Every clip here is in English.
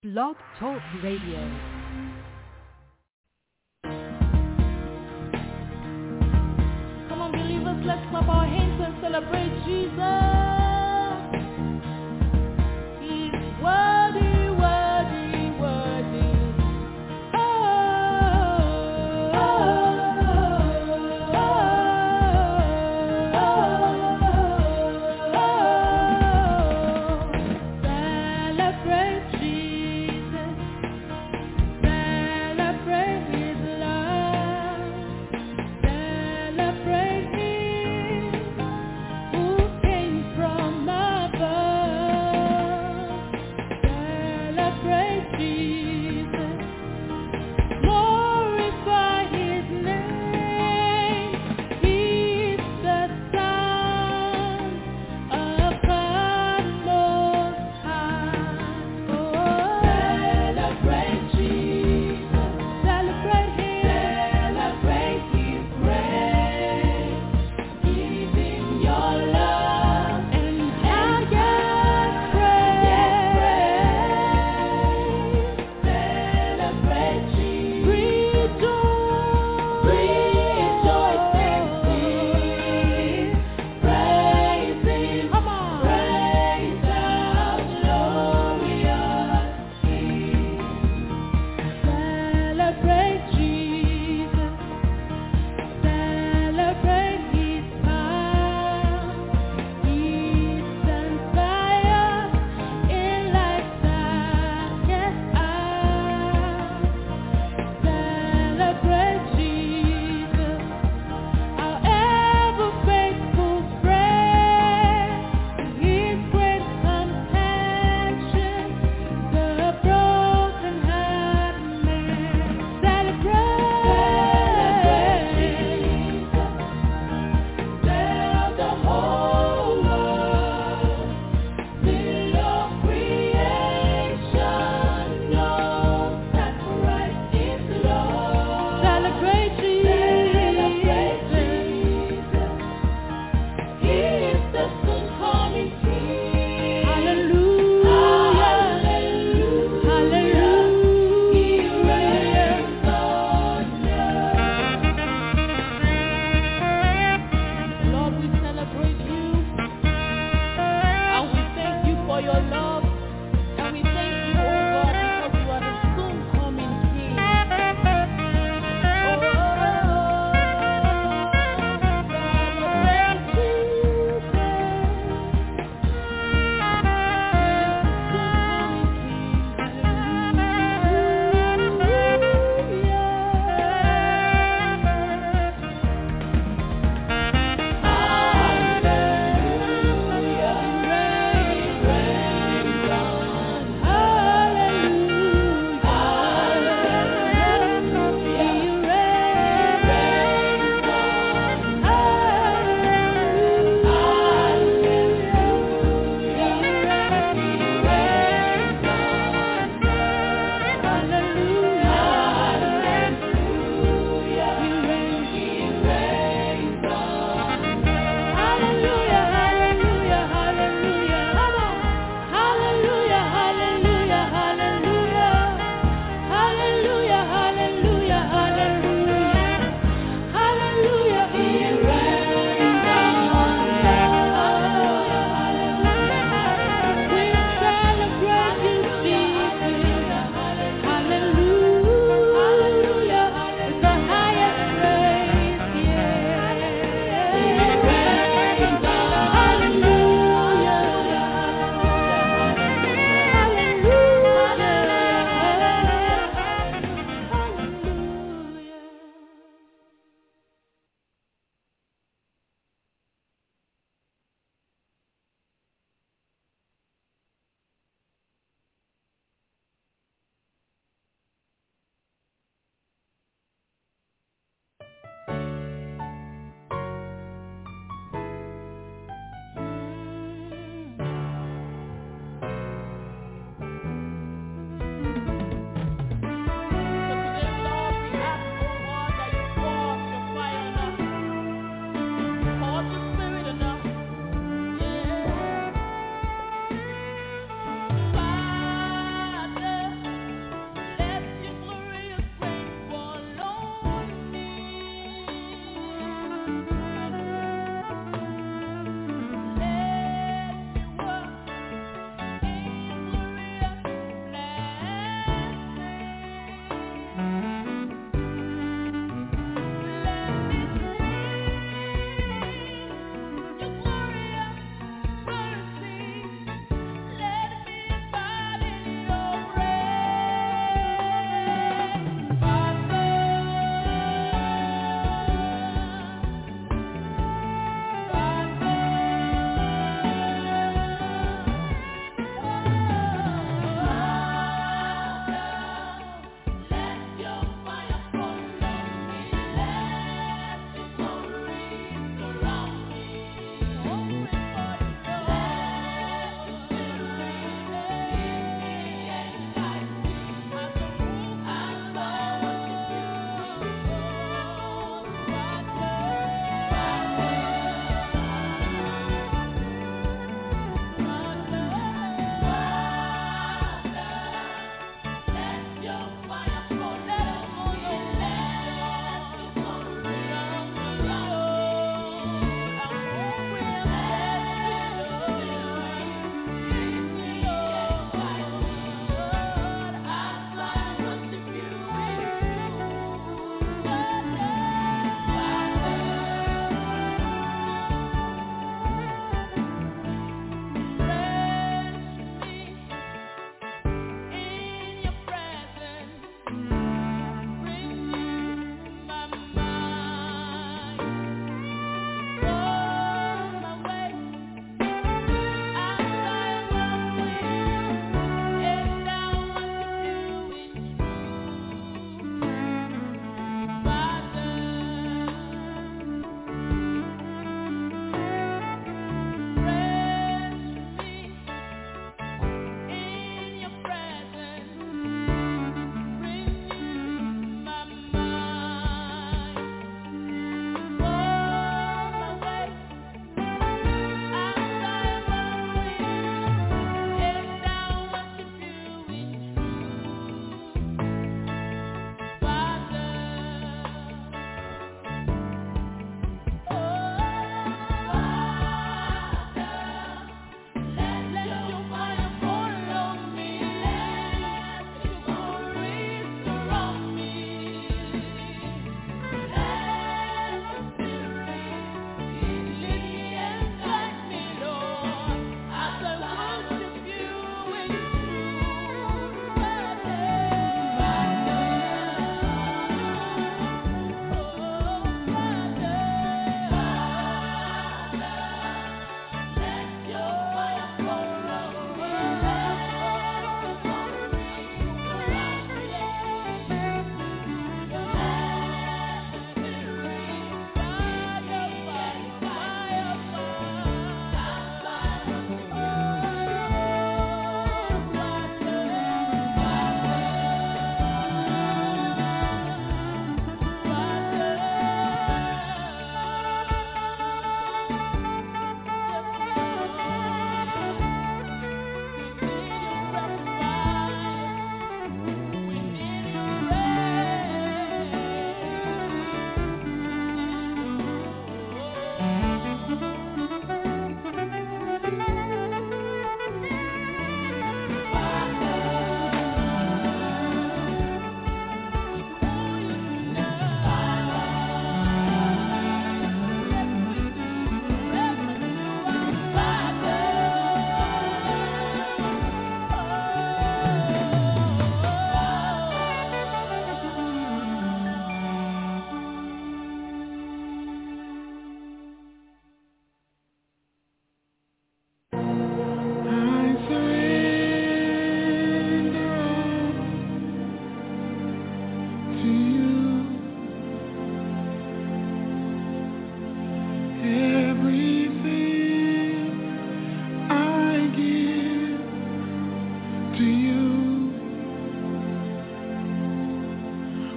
Blog Talk Radio. Come on, believers, let's clap our hands and celebrate Jesus. He's worthy, worthy, worthy. Celebrate Jesus. Celebrate His love. Celebrate Him who came from above. Celebrate Jesus. Glorify His name. He's the Son of God Most High. Oh, celebrate Jesus. Celebrate Him. Celebrate His grace. Give Him your love and give praise.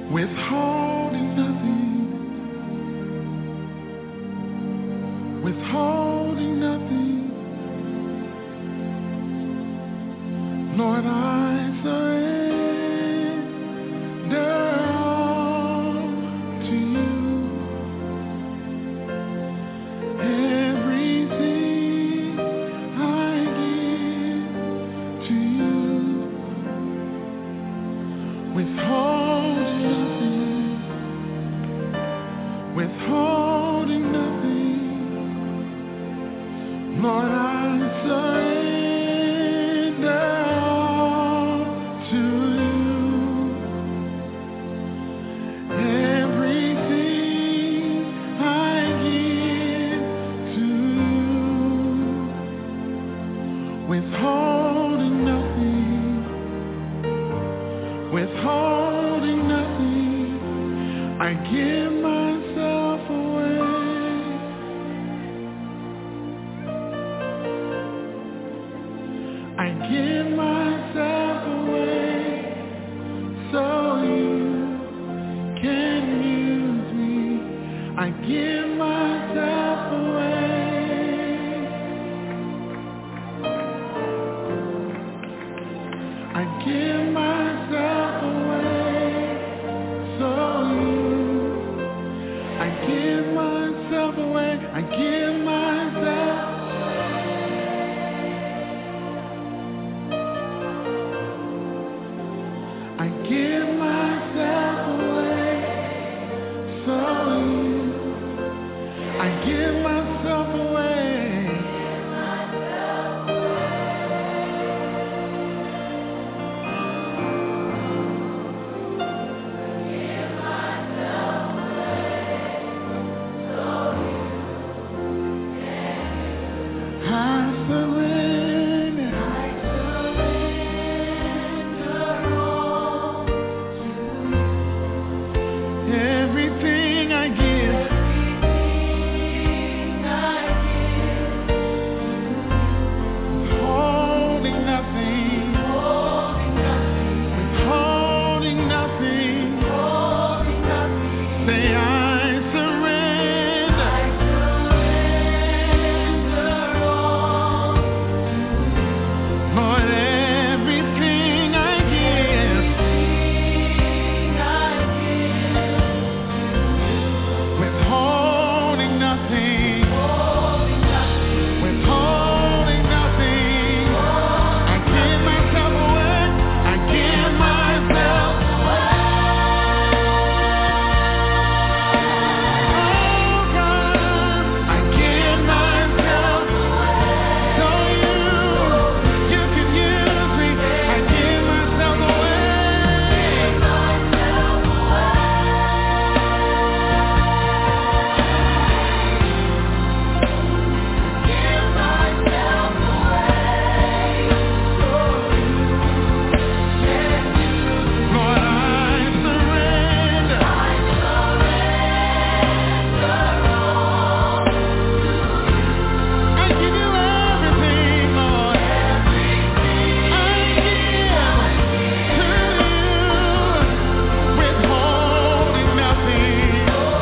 withholding nothing, withholding nothing. Lord, I surrender all to you. Everything I give to you. Withholding nothing, withholding nothing. Lord, I surrender all to you. Everything I give to you. Withholding nothing, withholding nothing. I give myself away. I give myself away so you can use me. I give myself away. I give myself away so you. I give myself away. I give myself. I give myself away so you. I give myself away. I surrender. Everything I give. Holding nothing. Withholding nothing. Say I surrender. Lord, everything I give. Withholding nothing. Withholding nothing. I give myself away. I give myself away. Oh God, I give myself so you can use me. I give myself away. Lord, I surrender. I give you everything, Lord. I give to you. Withholding nothing.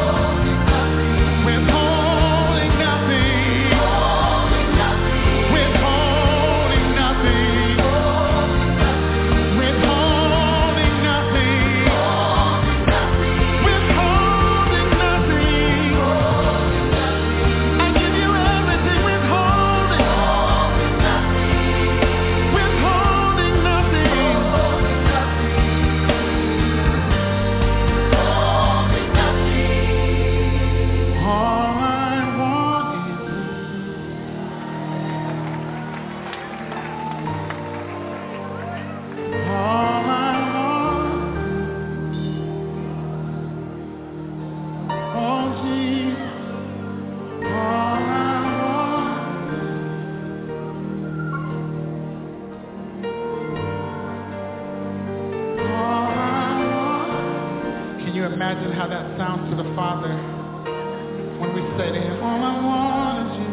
Withholding nothing. Withholding nothing. Withholding nothing. Withholding nothing. I give you everything. Withholding. Withholding nothing. All I want is all I want. Oh Jesus, all I want. All I want. Can you imagine how that sounds to the Father when we say to him, all I want is you?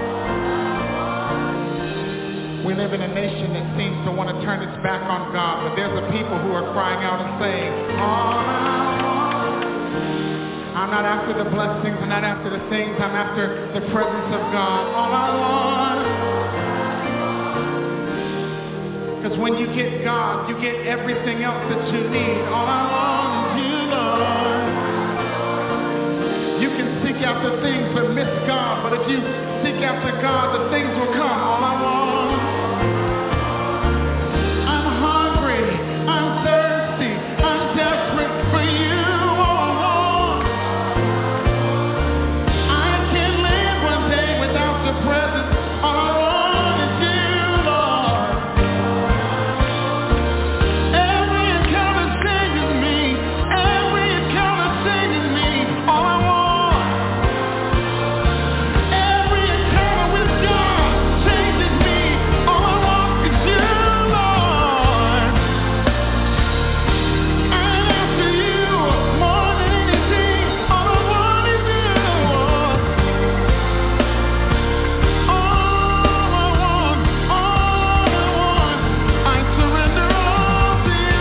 We live in a nation that seems to want to turn its back on God, but there's a people who are crying out and saying, all I want. I'm not after the blessings, I'm not after the things, I'm after the presence of God. All I want. Because when you get God, you get everything else that you need. All I want is you, Lord. You can seek after things but miss God. But if you seek after God, the things will come. All I want. I'm hungry. I'm thirsty. I'm desperate for you. All I want. I can't live one day without the presence. All I want is you, Lord. Every encounter changes me. Every encounter changes me. All I want. Every encounter with God changes me. All I want is you, Lord. I'm after you more than anything. All I want is you, Lord. I surrender all to you.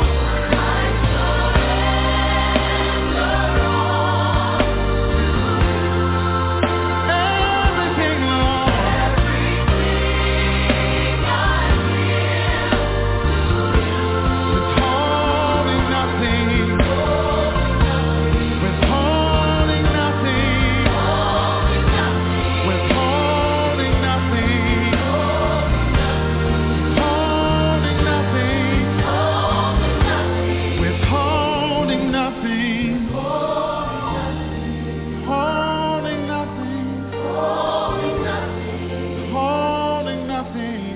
Everything, Lord. Withholding nothing. Withholding nothing. Withholding nothing. Holding nothing. Withholding nothing. Holding nothing. Holding nothing.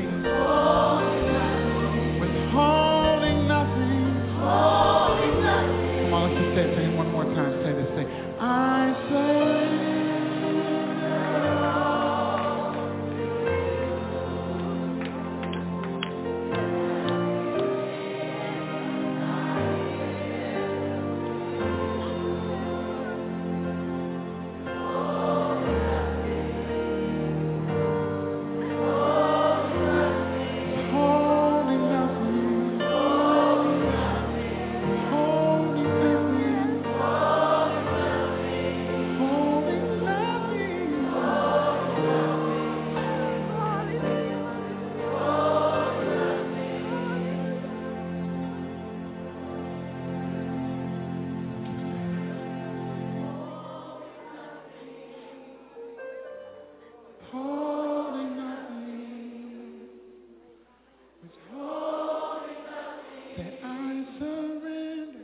Withholding nothing. Come on, let's just say it to him one more time. Say this thing. I say. Holding nothing. Holding nothing. Holding nothing. Holding nothing. Withholding nothing. Say, I surrender.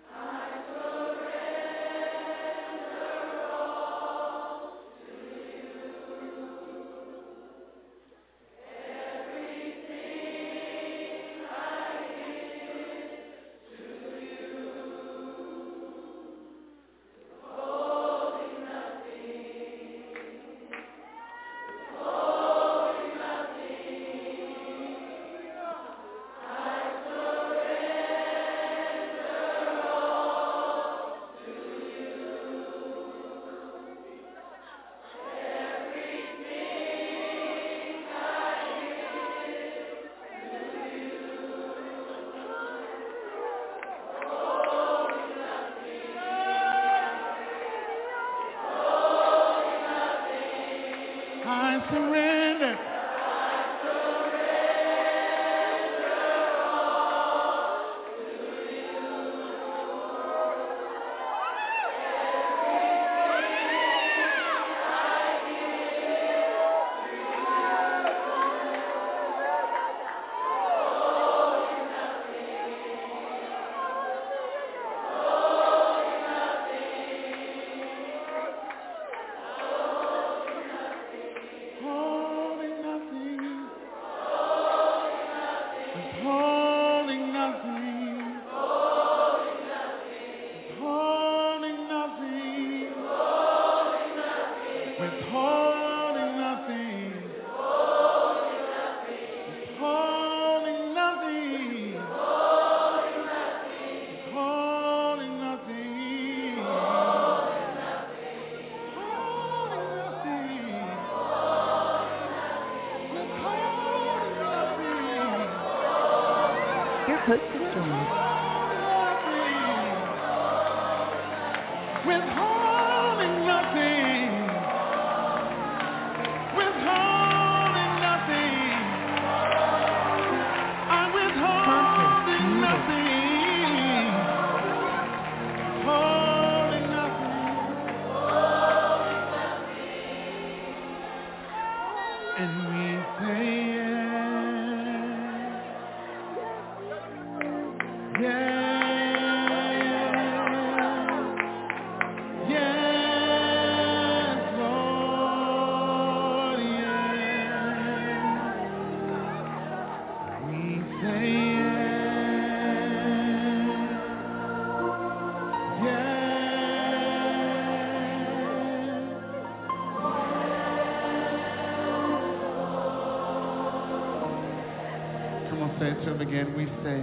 I surrender. Holding nothing. Withholding nothing. Withholding nothing. Withholding nothing. Withholding nothing. Withholding nothing. Your host is joined. withholding nothing, withholding nothing. I'm withholding nothing, holding nothing. And we say yes, yes. Say it to him again. We say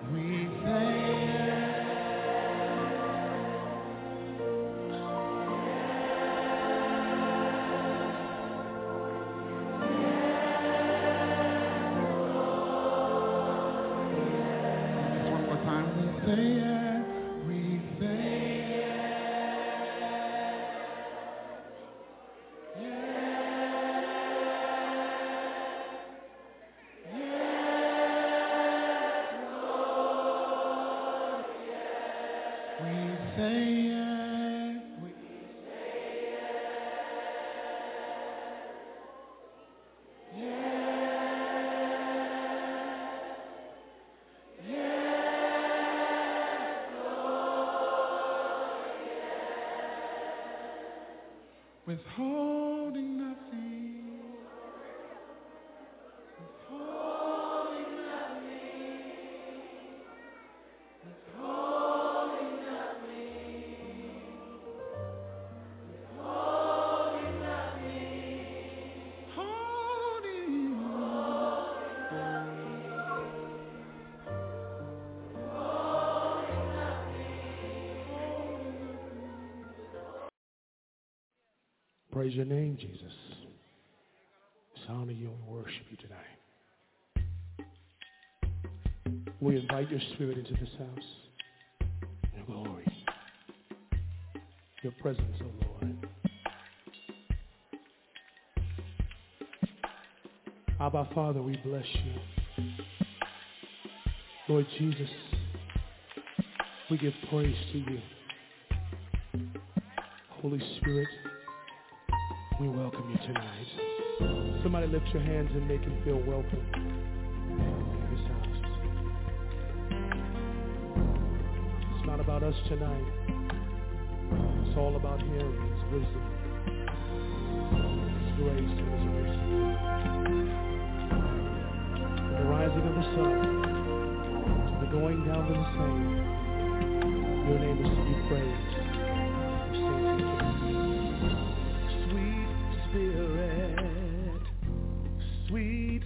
just one more time. We say yes. We say withholding nothing, withholding nothing, withholding nothing, withholding nothing, holding. Praise your name, Jesus. Let's honor you and worship you tonight. We invite your spirit into this house. Your glory. Your presence, O Lord. Abba, Father, we bless you. Lord Jesus, we give praise to you. Holy Spirit, we welcome you tonight. Somebody lift your hands and make him feel welcome in this house. It's not about us tonight. It's all about him, his wisdom, his grace, and his mercy. From the rising of the sun to the going down of the same, your name is to be praised. Sweet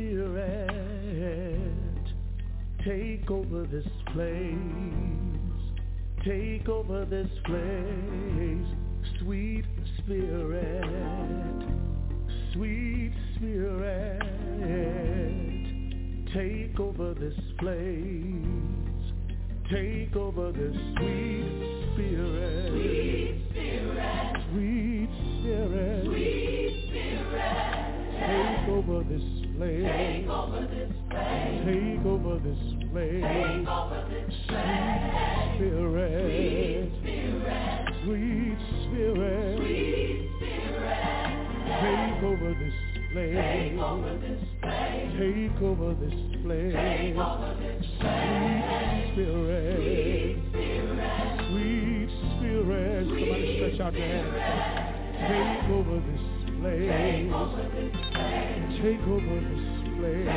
Spirit, take over this place, take over this place. Sweet Spirit, take over this place, take over this sweet Spirit, sweet Spirit. Take over this place. Take over this place. Take over this place. Sweet Spirit. Take over this place. Take over this place. Sweet Spirit. Somebody stretch out your hands. Take over this place. Take over this place.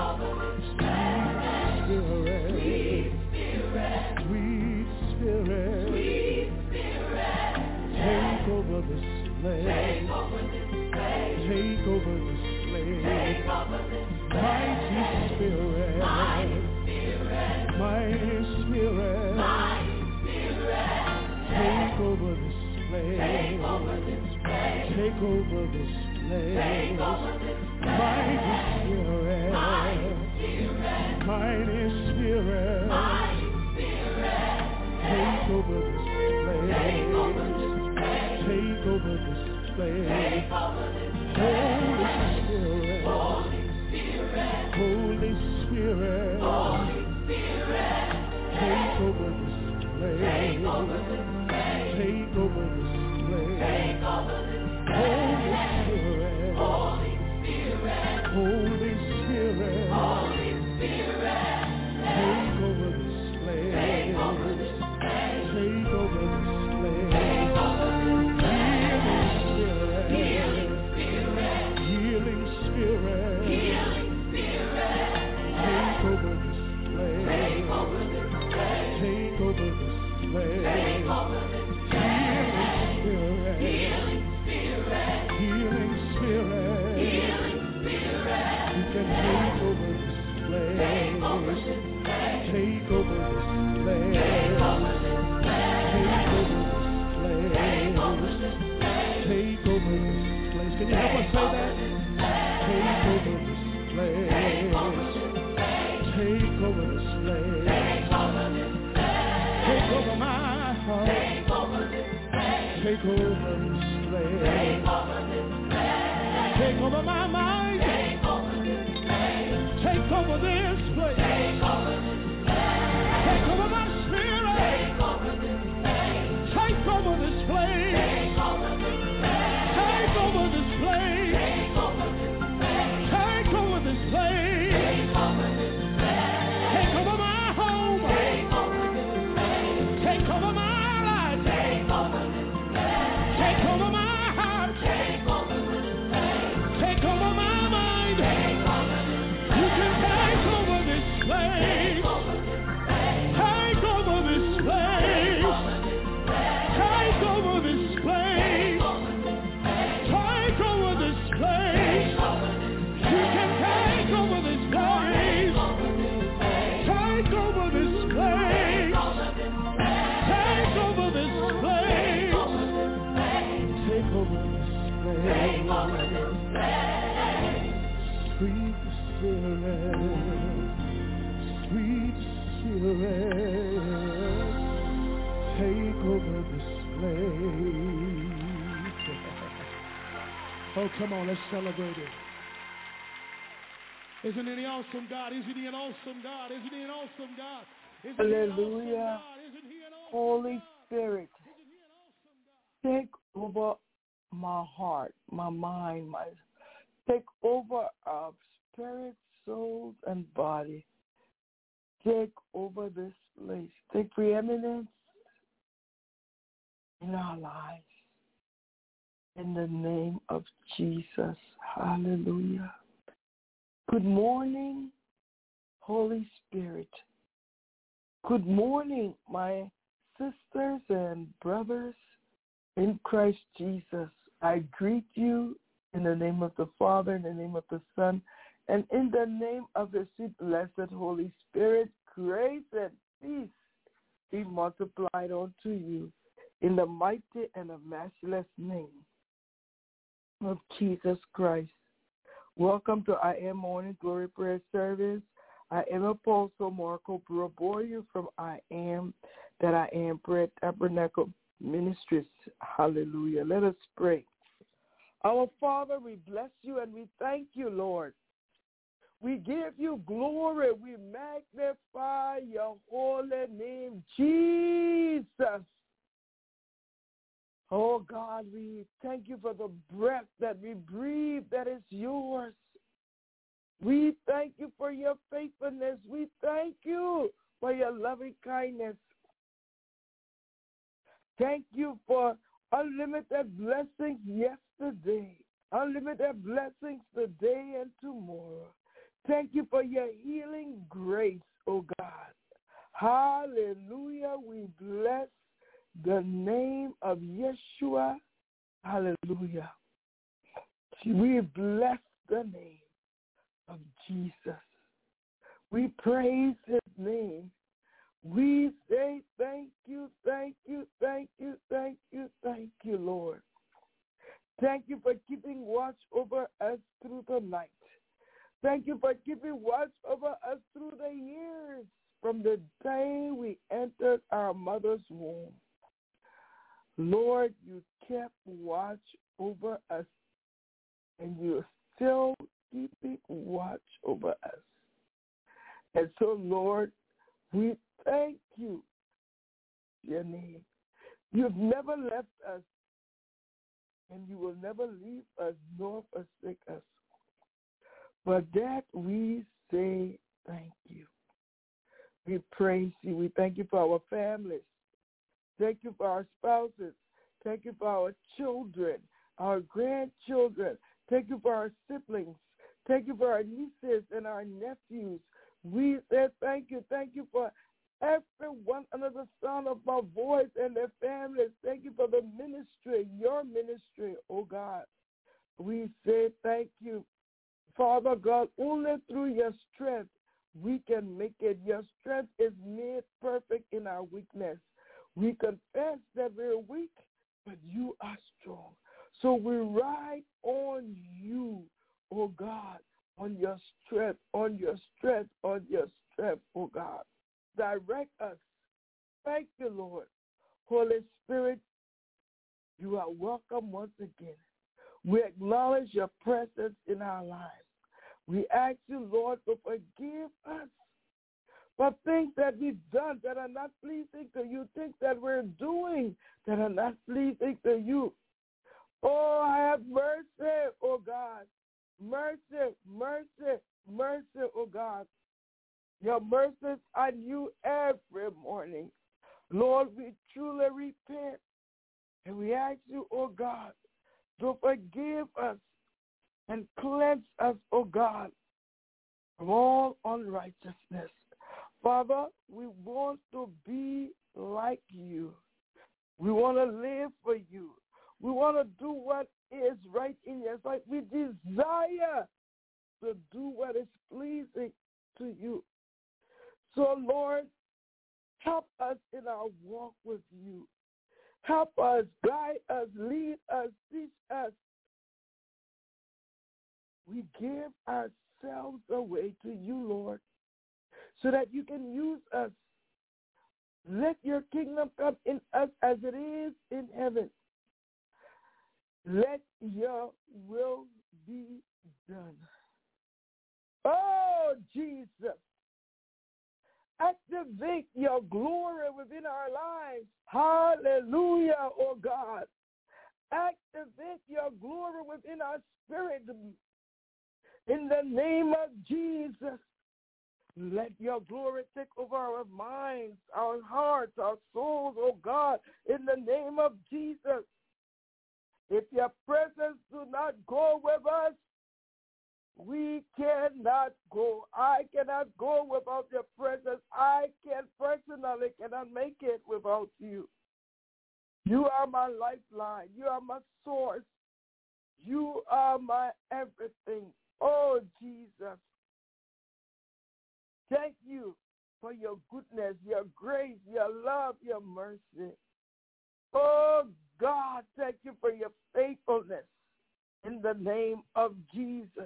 Sweet Spirit. Take over this place. Take over this place. Mighty Spirit. Mighty Spirit. Take over this place. Take over this place. Mighty Spirit. Mighty Spirit. Take over this place. Take over this place. Holy Spirit. Holy Spirit. Take over this place. Take over this place. Holy Spirit. Holy Spirit. Take over this place. Take over this place. Healing Spirit. Take over this place. Take over this place. Healing Spirit. You can take over this place. Take over this place. Take over this place. Can you help us say that? Take over this place. Take over this place. Take over my heart. Take over this place. Take over my mind. Take over this place. Take over my spirit. Take over this place. Take over this place. Take over this place. Take over my home. Take over my life. Take over my heart. Take over my mind. You can take over this place. Take over this place. Take over this place. Take over this place. You can take over this place. Take over this place. Take over this place. Take over this place. Sweet Spirit. Sweet Spirit. Take over this place. Oh, come on, let's celebrate it. Isn't he an awesome God? Isn't he an awesome God? Isn't he an awesome God? Hallelujah. Holy Spirit, take over my heart, my mind, take over our spirit, souls, and body. Take over this place. Take preeminence in our lives. In the name of Jesus. Hallelujah. Good morning, Holy Spirit. Good morning, my sisters and brothers in Christ Jesus. I greet you in the name of the Father, in the name of the Son, and in the name of the sweet, blessed Holy Spirit. Grace and peace be multiplied unto you in the mighty and the matchless name of Jesus Christ. Welcome to I Am Morning Glory Prayer Service. I am Apostle Marco Buraboyu from I Am That I Am Prayer Tabernacle Ministries. Hallelujah. Let us pray. Our Father, we bless you and we thank you, Lord. We give you glory. We magnify your holy name, Jesus. Oh, God, we thank you for the breath that we breathe that is yours. We thank you for your faithfulness. We thank you for your loving kindness. Thank you for unlimited blessings yesterday, unlimited blessings today and tomorrow. Thank you for your healing grace, oh God. Hallelujah. We bless the name of Yeshua. Hallelujah. We bless the name of Jesus. We praise his name. We say thank you, thank you, thank you, thank you, thank you, Lord. Thank you for keeping watch over us through the night. Thank you for keeping watch over us through the years from the day we entered our mother's womb. Lord, you kept watch over us, and you're still keeping watch over us. And so, Lord, we thank you, your name. You've never left us, and you will never leave us nor forsake us. For that we say thank you. We praise you. We thank you for our families. Thank you for our spouses. Thank you for our children, our grandchildren. Thank you for our siblings. Thank you for our nieces and our nephews. We say thank you. Thank you for everyone under the sound of my voice and their families. Thank you for the ministry, your ministry, oh God. We say thank you. Father God, only through your strength we can make it. Your strength is made perfect in our weakness. We confess that we're weak, but you are strong. So we ride on you, oh God, on your strength, on your strength, on your strength, oh God. Direct us. Thank you, Lord. Holy Spirit, you are welcome once again. We acknowledge your presence in our lives. We ask you, Lord, to forgive us for things that we've done that are not pleasing to you, things that we're doing that are not pleasing to you. Oh, have mercy, oh God. Mercy, mercy, mercy, oh God. Your mercies are new every morning. Lord, we truly repent, and we ask you, oh God, to forgive us and cleanse us, oh God, from all unrighteousness. Father, we want to be like you. We want to live for you. We want to do what is right in your sight. We desire to do what is pleasing to you. So, Lord, help us in our walk with you. Help us, guide us, lead us, teach us. We give ourselves away to you, Lord, so that you can use us. Let your kingdom come in us as it is in heaven. Let your will be done. Oh, Jesus. Activate your glory within our lives. Hallelujah, oh God. Activate your glory within our spirit. In the name of Jesus, let your glory take over our minds, our hearts, our souls, oh God, in the name of Jesus. If your presence do not go with us, we cannot go. I cannot go without your presence. I personally cannot make it without you. You are my lifeline. You are my source. You are my everything. Oh, Jesus. Thank you for your goodness, your grace, your love, your mercy. Oh, God, thank you for your faithfulness in the name of Jesus.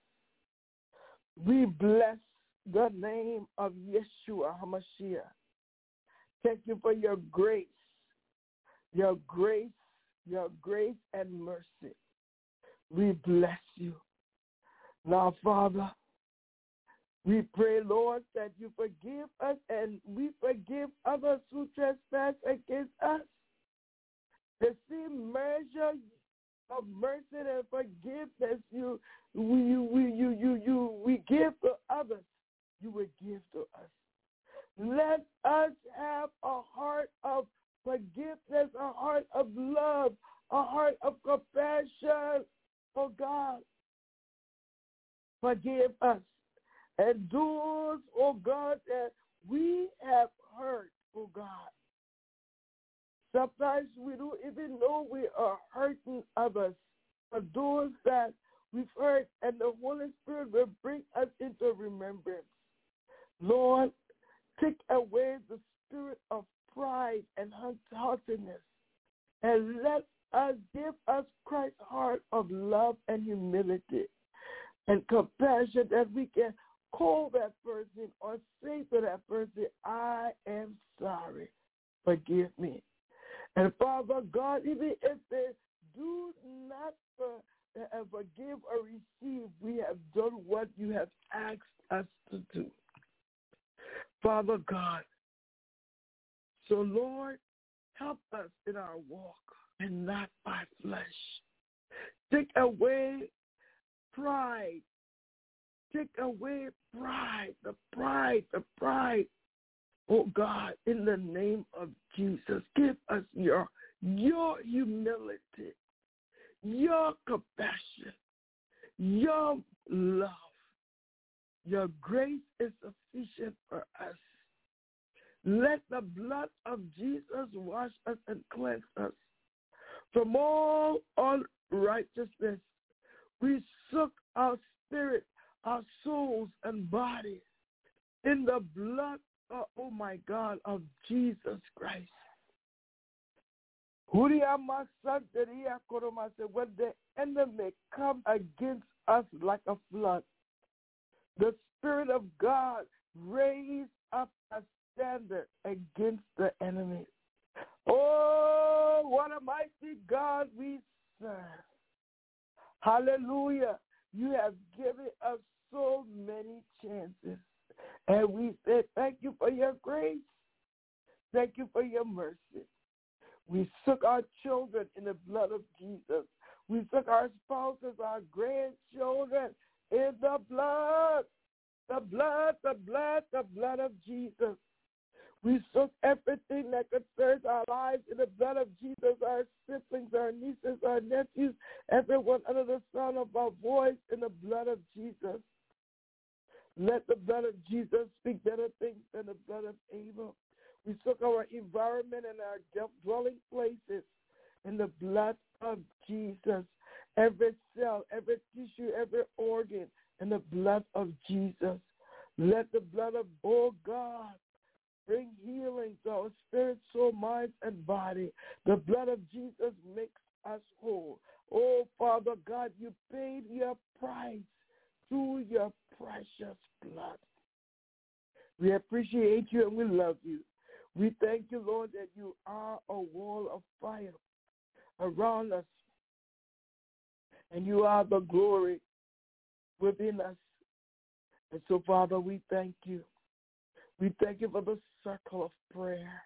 We bless the name of Yeshua HaMashiach. Thank you for your grace, your grace, your grace and mercy. We bless you. Now, Father, we pray, Lord, that you forgive us and we forgive others who trespass against us. The same measure of mercy and forgiveness we give to others, you will give to us. Let us have a heart of forgiveness, a heart of love, a heart of compassion. Oh God, forgive us. And those, oh God, that we have hurt, oh God. Sometimes we don't even know we are hurting others. For those that we've hurt, and the Holy Spirit will bring us into remembrance. Lord, take away the spirit of pride and haughtiness, and give us Christ's heart of love and humility and compassion, that we can call that person or say to that person, I am sorry, forgive me. And Father God, even if they do not forgive or receive, we have done what you have asked us to do. Father God, so Lord, help us in our walk and not by flesh. Take away pride. Take away pride, the pride. Oh God, in the name of Jesus, give us your humility, your compassion, your love. Your grace is sufficient for us. Let the blood of Jesus wash us and cleanse us from all unrighteousness. We soak our spirit, our souls, and bodies in the blood, oh my God, of Jesus Christ. When the enemy comes against us like a flood, the Spirit of God raised up a standard against the enemy. Oh, what a mighty God we serve. Hallelujah. You have given us so many chances. And we say thank you for your grace. Thank you for your mercy. We soak our children in the blood of Jesus. We soak our spouses, our grandchildren in the blood of Jesus. We soak everything that concerns our lives in the blood of Jesus, our siblings, our nieces, our nephews, everyone under the sound of our voice in the blood of Jesus. Let the blood of Jesus speak better things than the blood of Abel. We soak our environment and our dwelling places in the blood of Jesus. Every cell, every tissue, every organ in the blood of Jesus. Let the blood of, oh God, bring healing to our spirit, soul, mind, and body. The blood of Jesus makes us whole. Oh, Father God, you paid your price through your precious blood. We appreciate you and we love you. We thank you, Lord, that you are a wall of fire around us, and you are the glory within us. And so, Father, we thank you. We thank you for the circle of prayer.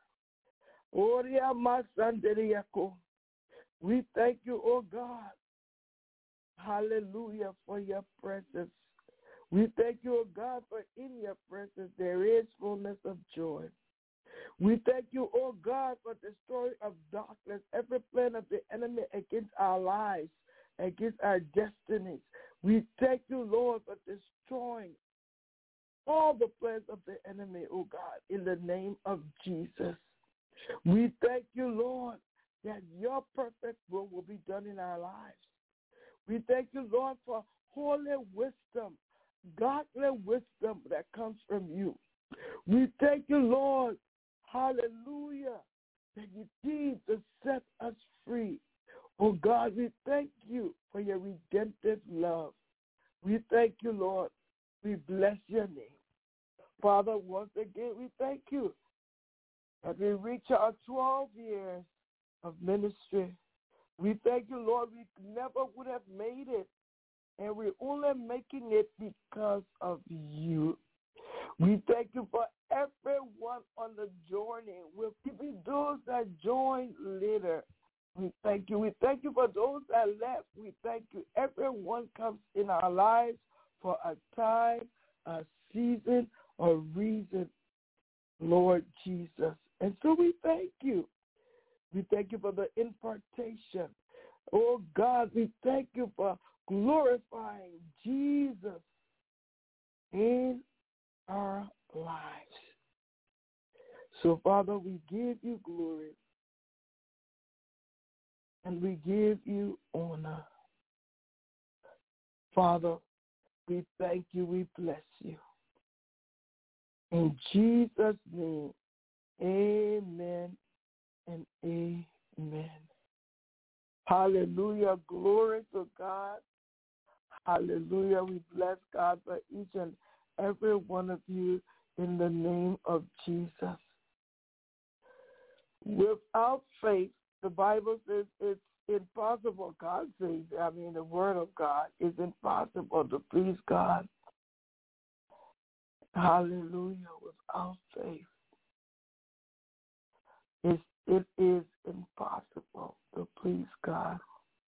We thank you, oh God. Hallelujah, for your presence. We thank you, oh God, for in your presence there is fullness of joy. We thank you, oh God, for the story of darkness, every plan of the enemy against our lives, against our destinies. We thank you, Lord, for destroying all the plans of the enemy, oh God, in the name of Jesus. We thank you, Lord, that your perfect will be done in our lives. We thank you, Lord, for holy wisdom, godly wisdom that comes from you. We thank you, Lord, hallelujah, that you came to set us free. Oh God, we thank you for your redemptive love. We thank you, Lord. We bless your name. Father, once again, we thank you as we reach our 12 years of ministry. We thank you, Lord, we never would have made it, and we're only making it because of you. We thank you for everyone on the journey. We'll be those that join later. We thank you. We thank you for those that left. We thank you. Everyone comes in our lives for a time, a season, a reason, Lord Jesus. And so we thank you. We thank you for the impartation. Oh, God, we thank you for glorifying Jesus in our lives. So, Father, we give you glory and we give you honor. Father, we thank you, we bless you. In Jesus' name, amen and amen. Hallelujah. Glory to God. Hallelujah. We bless God for each and every one of you in the name of Jesus. Without faith, the Bible says it's impossible. God says, the Word of God is impossible to please God. Hallelujah. Without faith, it is impossible to please God.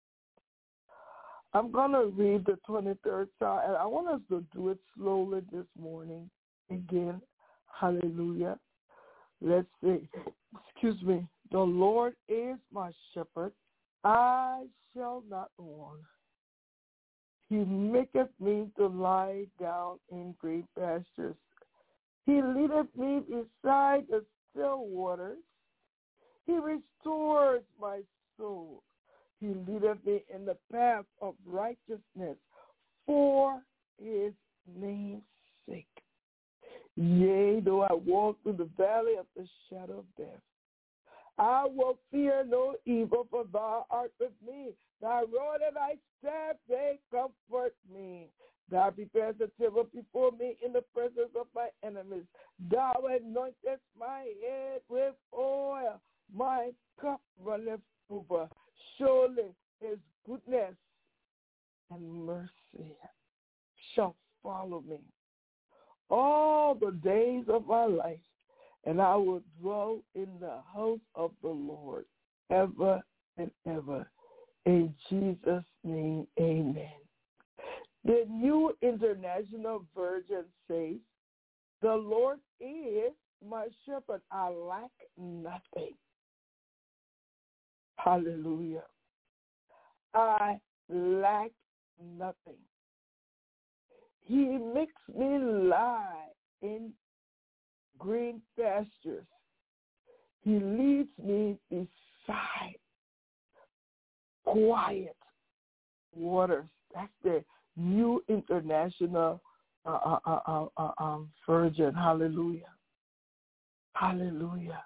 I'm going to read the 23rd Psalm, and I want us to do it slowly this morning. Again, hallelujah. Let's see. Excuse me. The Lord is my shepherd. I shall not want. He maketh me to lie down in green pastures. He leadeth me beside the still waters. He restores my soul. He leadeth me in the path of righteousness for his name's sake. Yea, though I walk through the valley of the shadow of death, I will fear no evil, for thou art with me. Thy rod and thy staff, they comfort me. Thou preparest a table before me in the presence of my enemies. Thou anointest my head with oil. My cup runneth over. Surely his goodness and mercy shall follow me all the days of my life, and I will dwell in the house of the Lord ever and ever. In Jesus' name, amen. The New International Version says, the Lord is my shepherd. I lack nothing. Hallelujah. I lack nothing. He makes me lie in green pastures. He leads me beside quiet waters. That's the New International Version. Hallelujah. Hallelujah.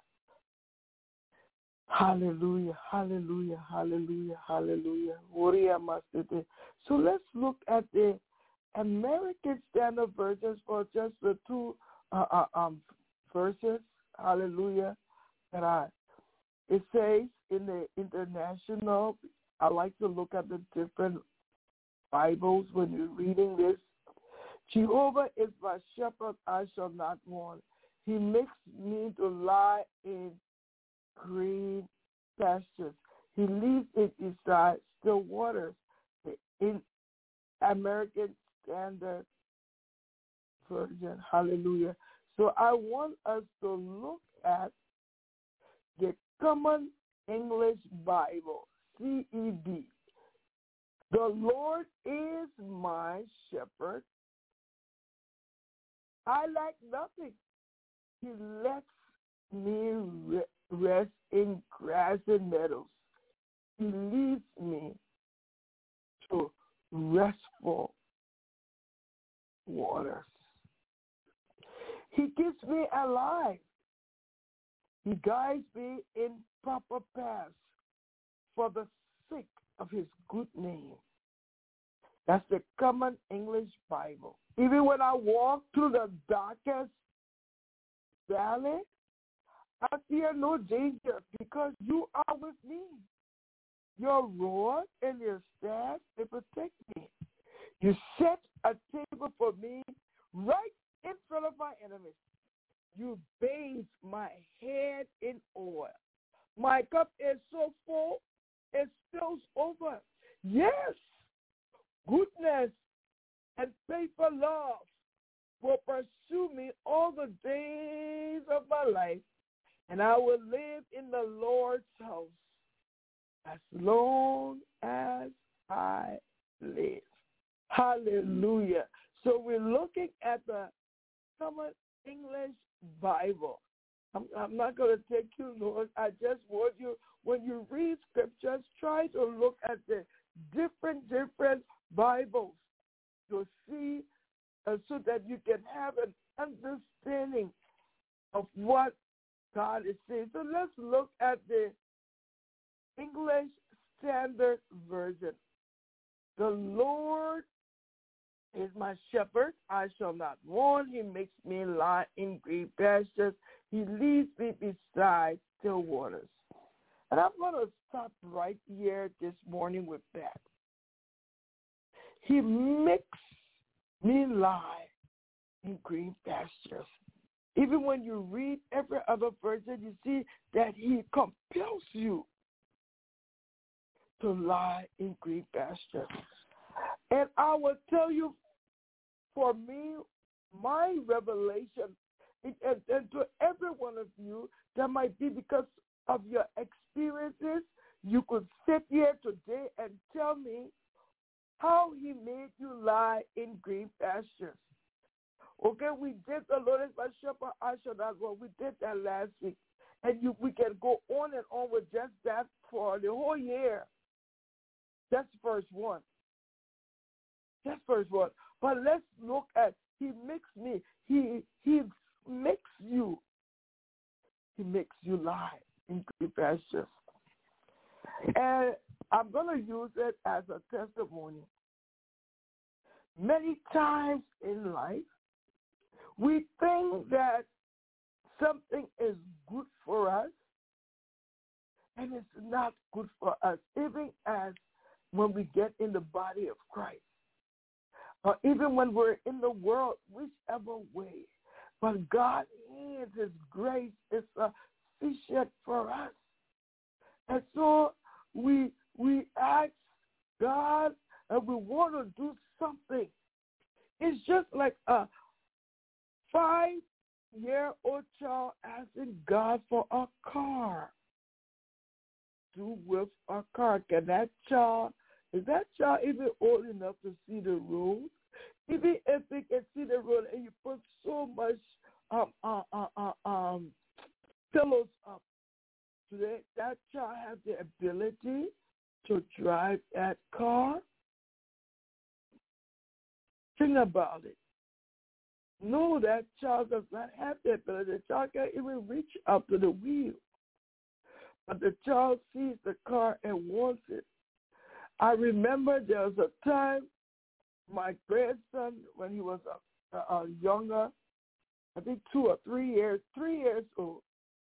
Hallelujah, hallelujah, hallelujah, hallelujah. So let's look at the American Standard Versions for just the two verses. Hallelujah. It says in the International, I like to look at the different Bibles when you're reading this. Jehovah is my shepherd, I shall not want. He makes me to lie in green pastures. He leads it beside still waters. In American Standard Version. Hallelujah. So I want us to look at the Common English Bible, CEB. The Lord is my shepherd. I lack nothing. He lets me rest in grassy meadows. He leads me to restful waters. He keeps me alive. He guides me in proper paths for the sake of his good name. That's the Common English Bible. Even when I walk through the darkest valley, I fear no danger because you are with me. Your rod and your staff, they protect me. You set a table for me right in front of my enemies. You bathe my head in oil. My cup is so full, it spills over. Yes, goodness and faithful love will pursue me all the days of my life, and I will live in the Lord's house as long as I live. Hallelujah. So we're looking at the Common English Bible. I'm not going to take you long. I just want you, when you read scriptures, try to look at the different Bibles to see so that you can have an understanding of what God is saying. So let's look at the English Standard Version. The Lord is my shepherd, I shall not want. He makes me lie in green pastures. He leads me beside still waters. And I'm going to stop right here this morning with that. He makes me lie in green pastures. Even when you read every other version, you see that he compels you to lie in green pastures. And I will tell you, for me, my revelation, and to every one of you, that might be because of your experiences, you could sit here today and tell me how he made you lie in green pastures. Okay, we did the Lord is my shepherd, I shall not want. We did that last week. And we can go on and on with just that for the whole year. That's verse 1. That's verse 1. But let's look at, he makes me, he makes you lie in green pastures. And I'm going to use it as a testimony. Many times in life, we think that something is good for us, and it's not good for us, even as when we get in the body of Christ, or even when we're in the world, whichever way. But God, His grace is sufficient for us. And so we ask God, and we want to do something. It's just like a 5-year-old child asking God for a car. Do with a car. Is that child even old enough to see the road? Even if they can see the road and you put so much pillows up, so that child has the ability to drive that car? Think about it. No, that child does not have that ability. The child can't even reach up to the wheel. But the child sees the car and wants it. I remember there was a time my grandson, when he was younger, I think 2 or 3 years old,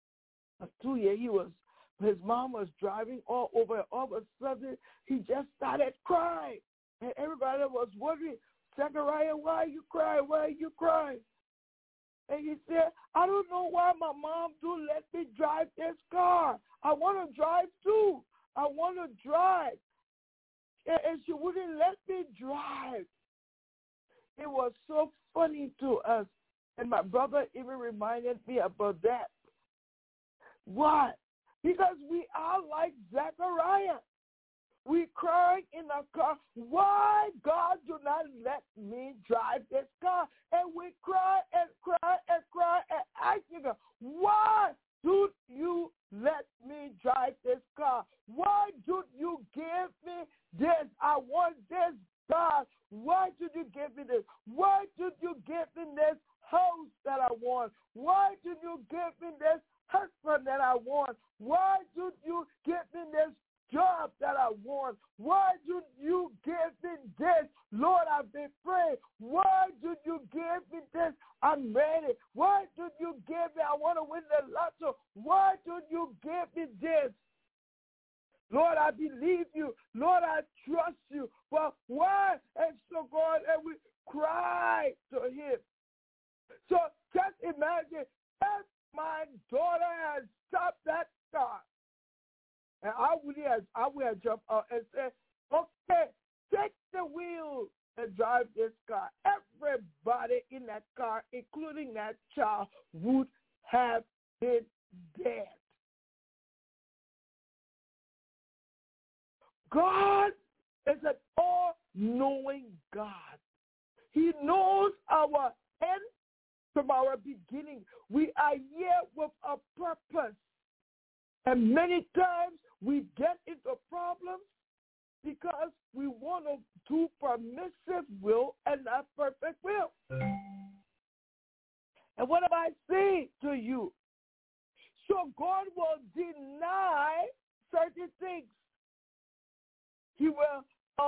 2 years, his mom was driving all over, and all of a sudden he just started crying. And everybody was wondering, Zechariah, why are you crying? Why are you crying? And he said, I don't know why my mom do let me drive this car. I want to drive too. I want to drive. And she wouldn't let me drive. It was so funny to us. And my brother even reminded me about that. Why? Because we are like Zechariah. We crying in a car, why God do not let me drive this car? And we cry and cry and cry and asking God, why do you let me drive this car? Why do you give me this? I want this, God. Why did you give me this? Why did you give me this house that I want? Why did you give me this husband that I want? Why did you give me this job that I want? Why did you give me this? Lord, I've been praying. Why did you give me this? I'm ready. Why did you give me? I want to win the lotto. Why did you give me this? Lord, I believe you. Lord, I trust you. But why? And so God, and we cry to him. So just imagine if my daughter had stopped that car, and I would have jumped out and said, okay, take the wheel and drive this car. Everybody in that car, including that child, would have been dead. God is an all-knowing God. He knows our end from our beginning. We are here with a purpose. And many times we get into problems because we want to do permissive will and not perfect will. And what am I saying to you? So God will deny certain things. He will,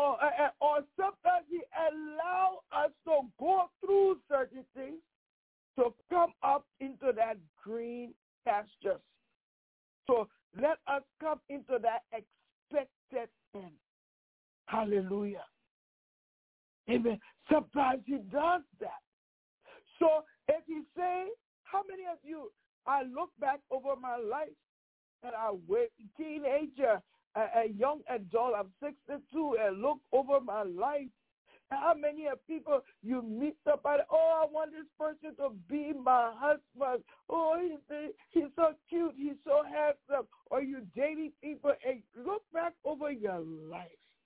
or sometimes he allow us to go through certain things to come up into that green pastures. So let us come into that expected end. Hallelujah. Amen. Sometimes he does that. So if he say, how many of you, I look back over my life and I was a teenager, a young adult, I'm 62, and look over my life. How many of people you meet somebody, oh, I want this person to be my husband. Oh, he's so cute, he's so handsome. Or you dating people and look back over your life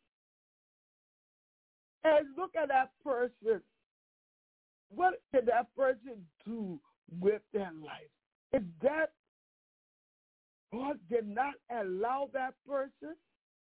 and look at that person. What did that person do with their life? Is that God did not allow that person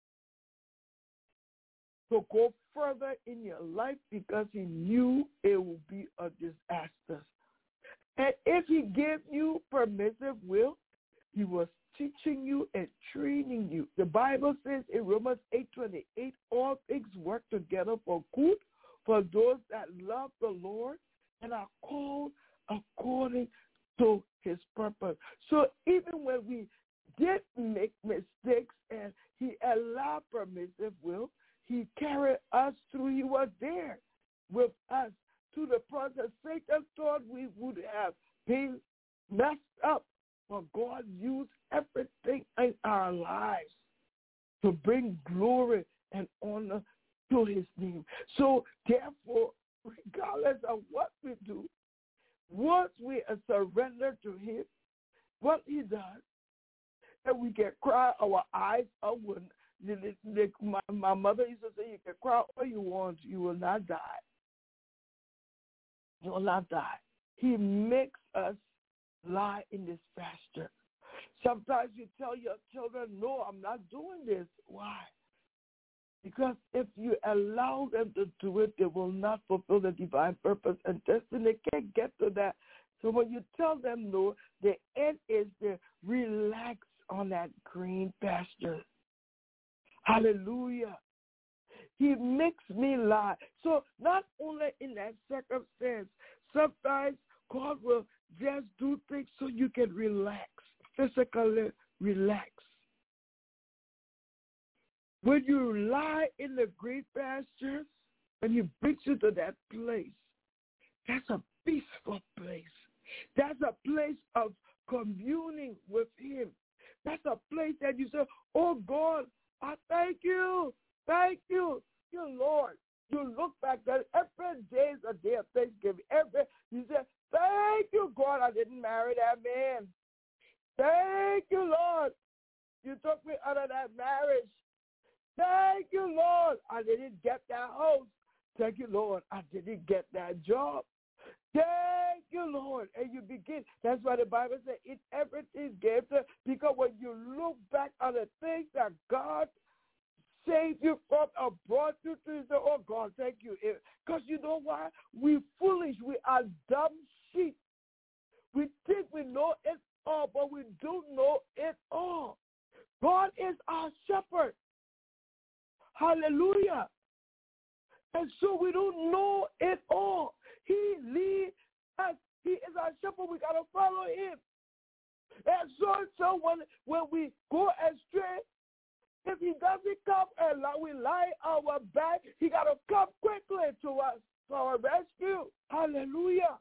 to go further in your life because he knew it would be a disaster. And if he gave you permissive will, he was teaching you and training you. The Bible says in Romans 8:28, all things work together for good for those that love the Lord and are called according to his purpose. So even when we did make mistakes and he allowed permissive will, he carried us through. He was there with us to the process. Satan thought we would have been messed up, but God used everything in our lives to bring glory and honor to his name. So therefore, regardless of what we do, once we surrender to him, what he does, and we can cry our eyes out. My mother used to say, you can cry all you want, you will not die. You will not die. He makes us lie in this pasture. Sometimes you tell your children, no, I'm not doing this. Why? Because if you allow them to do it, they will not fulfill the divine purpose and destiny. They can't get to that. So when you tell them no, the end is to relax on that green pasture. Hallelujah. He makes me lie. So not only in that circumstance, sometimes God will just do things so you can relax, physically relax. When you lie in the green pastures and he brings you to that place, that's a peaceful place. That's a place of communing with him. That's a place that you say, oh God, I thank you. Thank you, dear Lord. You look back at every day is a day of Thanksgiving. You say, thank you, God, I didn't marry that man. Thank you, Lord. You took me out of that marriage. Thank you, Lord. I didn't get that house. Thank you, Lord. I didn't get that job. Thank you, Lord. And you begin. That's why the Bible says it everything gave to, because when you look back on the things that God saved you from or brought you to, you say, oh God, thank you. Because you know why? We foolish. We are dumb sheep. We think we know it all, but we don't know it all. God is our shepherd. Hallelujah. And so we don't know it all. He leads us. He is our shepherd. We got to follow him. And so when we go astray, if he doesn't come and we lie our back, he got to come quickly to us for our rescue. Hallelujah.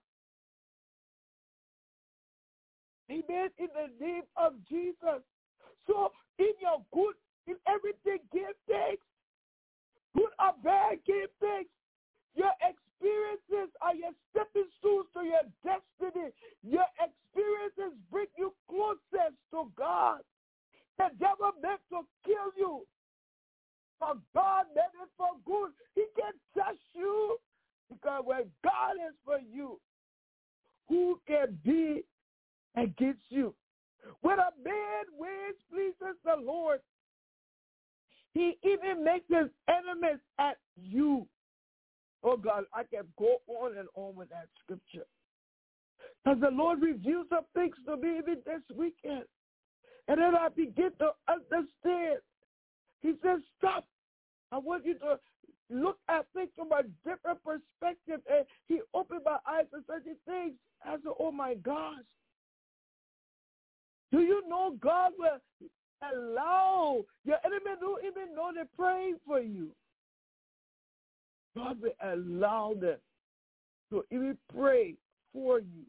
Amen. In the name of Jesus. So in your good, in everything, give thanks. Good or bad, give thanks. Your experiences are your stepping stools to your destiny. Your experiences bring you closer to God. The devil meant to kill you, but God meant it for good. He can touch you because when God is for you, who can be against you? When a man ways pleases the Lord, he even makes his enemies at you. Oh, God, I can go on and on with that scripture. Because the Lord revealed some things to me even this weekend. And then I begin to understand. He says, stop. I want you to look at things from a different perspective, and he opened my eyes to certain things. I said, oh my gosh. Do you know God will allow your enemy don't even know they're praying for you? God will allow them to even pray for you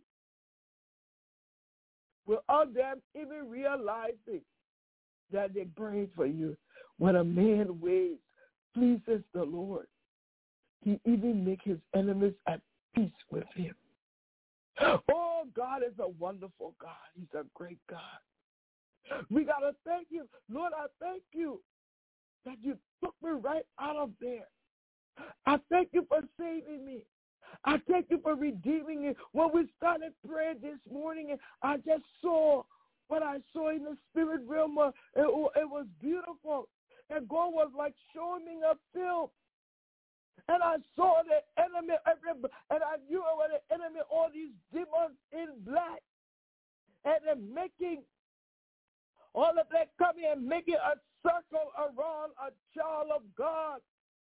without them even realizing that they're praying for you. When a man ways pleases the Lord, he even makes his enemies at peace with him. Oh, God is a wonderful God. He's a great God. We got to thank you. Lord, I thank you that you took me right out of there. I thank you for saving me. I thank you for redeeming me. When we started praying this morning, I just saw what I saw in the spirit realm. It was beautiful. And God was like showing me a film. And I saw the enemy, and I knew what the enemy, all these demons in black. And they're making, all of that coming and making a circle around a child of God.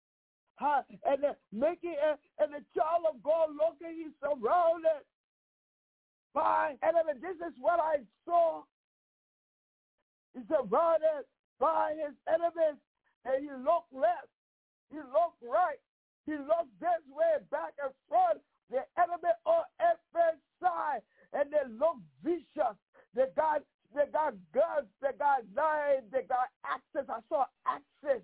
And they're making, and the child of God looking, he's surrounded by enemy. This is what I saw. He's surrounded by his enemies. And he looked left. He looked right. He looked this way, back and front. The enemy on every side. And they look vicious. They got guns. They got knives. They got axes. I saw axes.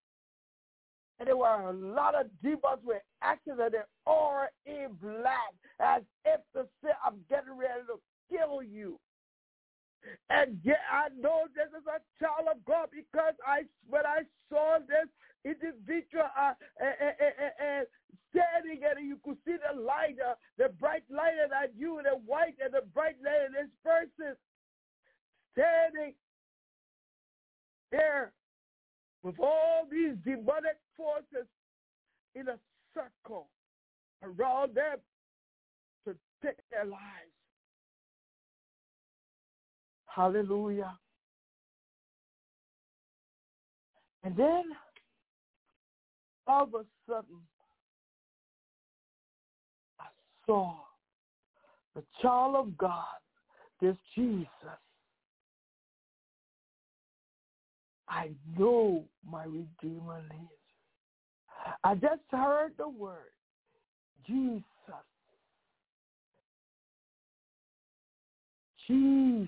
And there were a lot of demons with axes, and they're all in black, as if to say, I'm getting ready to kill you. And yet I know this is a child of God, because when I saw this individual standing, and you could see the light, the bright light that you, the white and the bright light of this person standing there with all these demonic forces in a circle around them to take their lives. Hallelujah. And then, all of a sudden, I saw the child of God, this Jesus. I know my Redeemer lives. I just heard the word, Jesus. Jesus.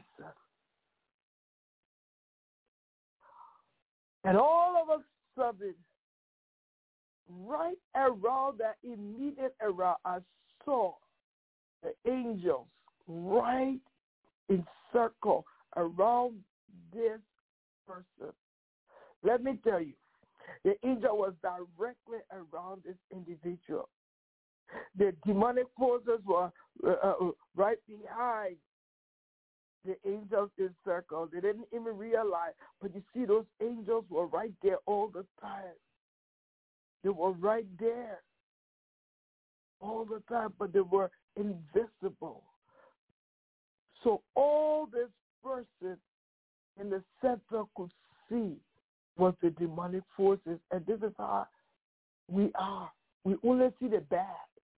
And all of a sudden, right around that immediate era, I saw the angels right in circle around this person. Let me tell you, the angel was directly around this individual. The demonic forces were right behind the angels in circle. They didn't even realize, but you see, those angels were right there all the time. They were right there all the time, but they were invisible. So all this person in the center could see was the demonic forces, and this is how we are. We only see the bad.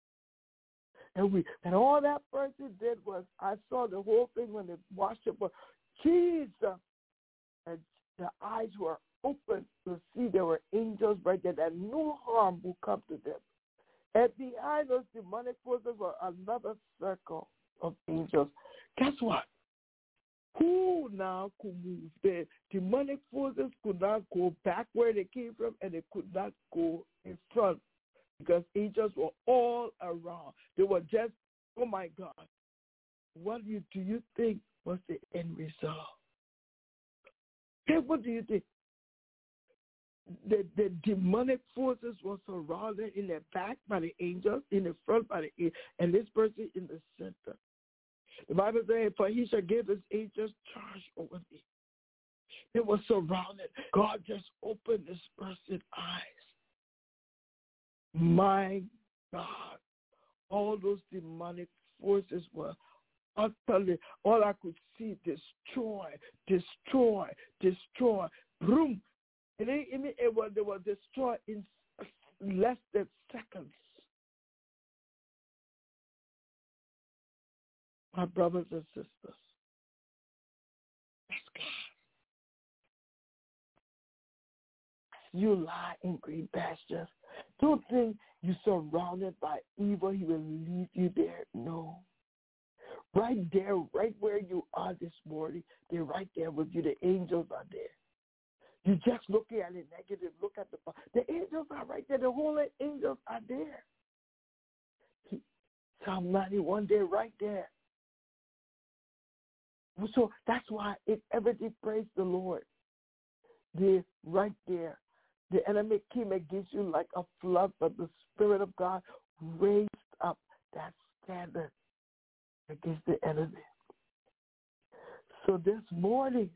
And all that person did was, I saw the whole thing when the worship was Jesus, and the eyes were open to see there were angels right there, that no harm will come to them. And behind those demonic forces were another circle of angels. Guess what? Who now could move? The demonic forces could not go back where they came from, and they could not go in front, because angels were all around. They were just, oh my God, what do you think was the end result? Hey, what do you think? The demonic forces were surrounded in the back by the angels, in the front by the angels, and this person in the center. The Bible says, for he shall give his angels charge over thee. They were surrounded. God just opened this person's eyes. My God, all those demonic forces were utterly, all I could see, destroy. Boom. And they were destroyed in less than seconds. My brothers and sisters, that's God. You lie in green pastures. Don't think you're surrounded by evil, he will leave you there. No. Right there, right where you are this morning, they're right there with you. The angels are there. You're just looking at it negative. Look at the angels are right there. The holy angels are there. Psalm 91, they're right there. So that's why in everything, praise the Lord. They're right there. The enemy came against you like a flood, but the Spirit of God raised up that standard against the enemy. So this morning,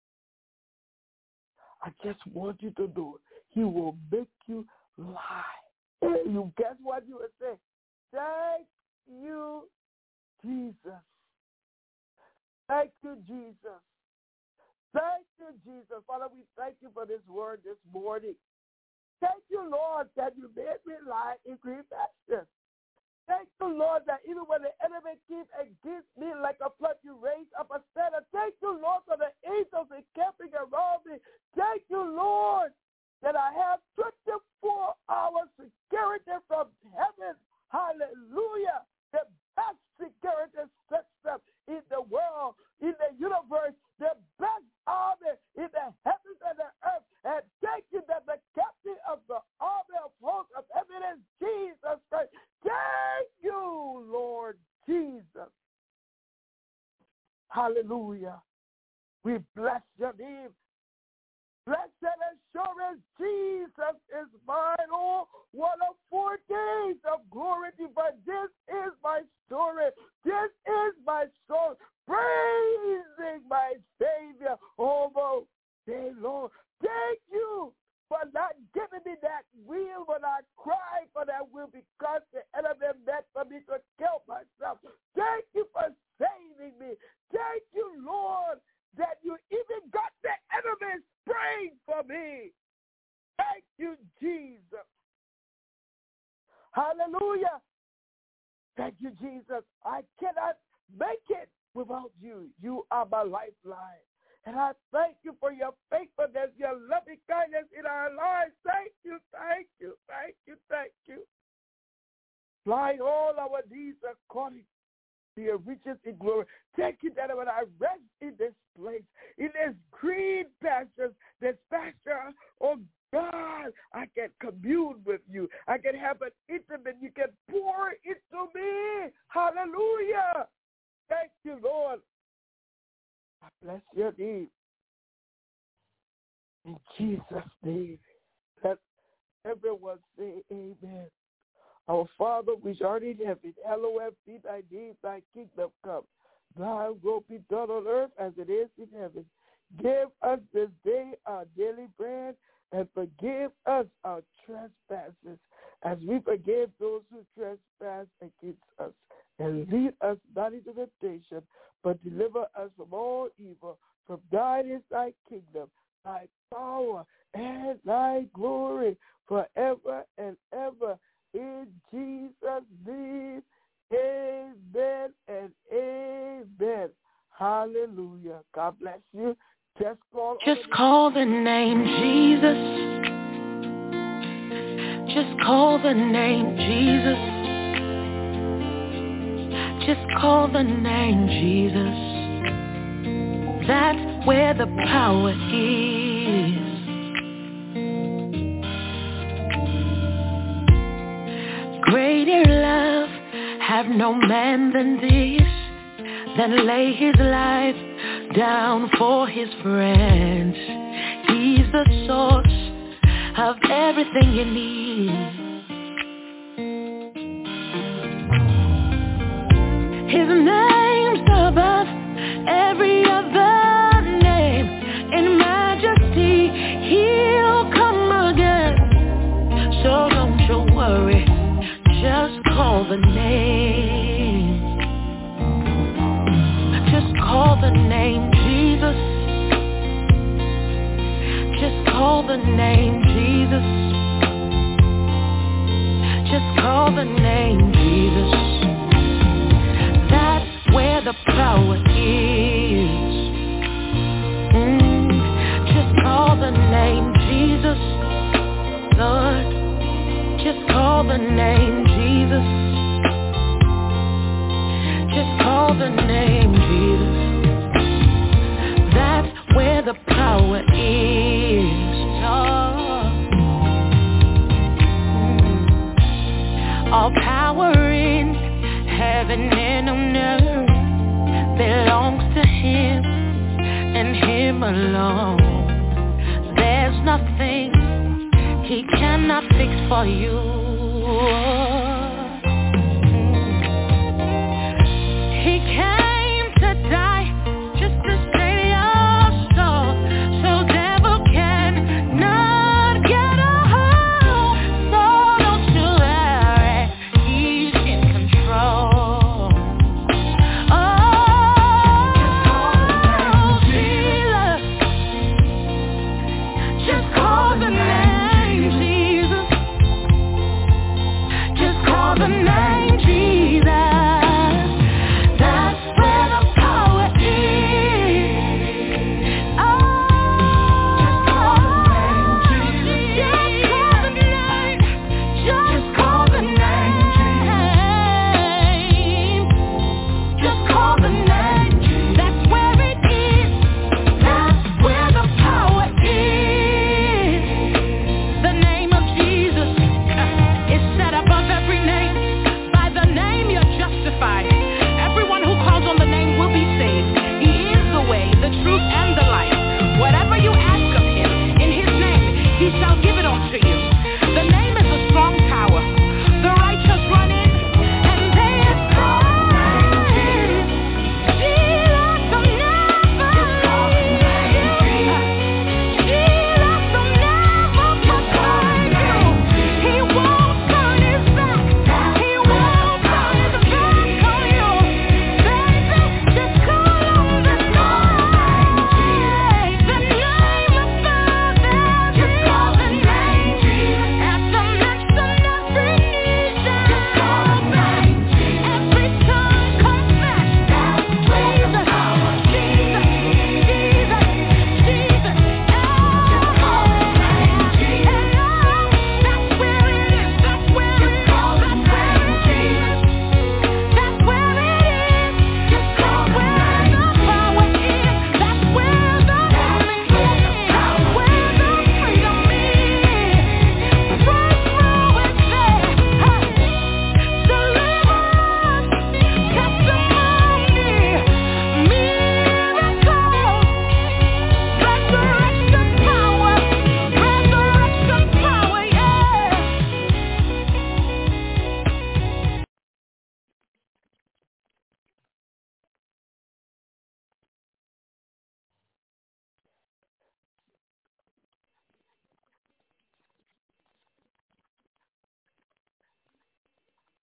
I just want you to do it. He will make you lie. And you guess what you will say? Thank you, Jesus. Thank you, Jesus. Thank you, Jesus. Father, we thank you for this word this morning. Thank you, Lord, that you made me lie in green pastures. Thank you, Lord, that even when the enemy came against me like a flood, you raised up a standard. Thank you, Lord, for the angels encamping around me. Thank you, Lord, that I have 24-hour security from heaven. Hallelujah. The best security system in the world, in the universe, the best army in the heavens and the earth. And thank you that the captain of the army of hosts of heaven is Jesus Christ. Thank you, Lord Jesus. Hallelujah. We bless your name. Blessed assurance, Jesus is mine. Oh, what a 4 days of glory divine. This is my story. This is my song. Praising my Savior all day long. Thank you for not giving me that will when I cried for that will, because the enemy meant for me to kill myself. Thank you for saving me. Thank you, Lord, that you even got the enemies praying for me. Thank you, Jesus. Hallelujah. Thank you, Jesus. I cannot make it without you. You are my lifeline. And I thank you for your faithfulness, your loving kindness in our lives. Thank you, thank you, thank you, thank you. Supply all our needs according to your riches in glory. Thank you that when I rest in this place, in this green pastures, this pasture, oh God, I can commune with you. I can have an intimate. You can pour into me. Hallelujah. Thank you, Lord. I bless your name. In Jesus' name. Let everyone say amen. Our Father, which art in heaven, hallowed be thy name, thy kingdom come. Thy will be done on earth as it is in heaven. Give us this day our daily bread, and forgive us our trespasses, as we forgive those who trespass against us. And lead us not into temptation, but deliver us from all evil. For thine is thy kingdom, thy power, and thy glory, forever and ever. In Jesus' name, amen and amen. Hallelujah. God bless you. Just call the name Jesus. Just call the name Jesus. Just call the name Jesus. That's where the power is. Greater love have no man than this, than lay his life down for his friends. He's the source of everything you need. His name's above every other name. In majesty, he'll come again. So don't you worry, just call the name. Just call the name Jesus. Just call the name Jesus. call the name Jesus. That's where the power is. Just call the name Jesus. Lord, just call the name Jesus. Just call the name Jesus. That's where the power is. All power in heaven and on earth belongs to Him and Him alone. There's nothing He cannot fix for you.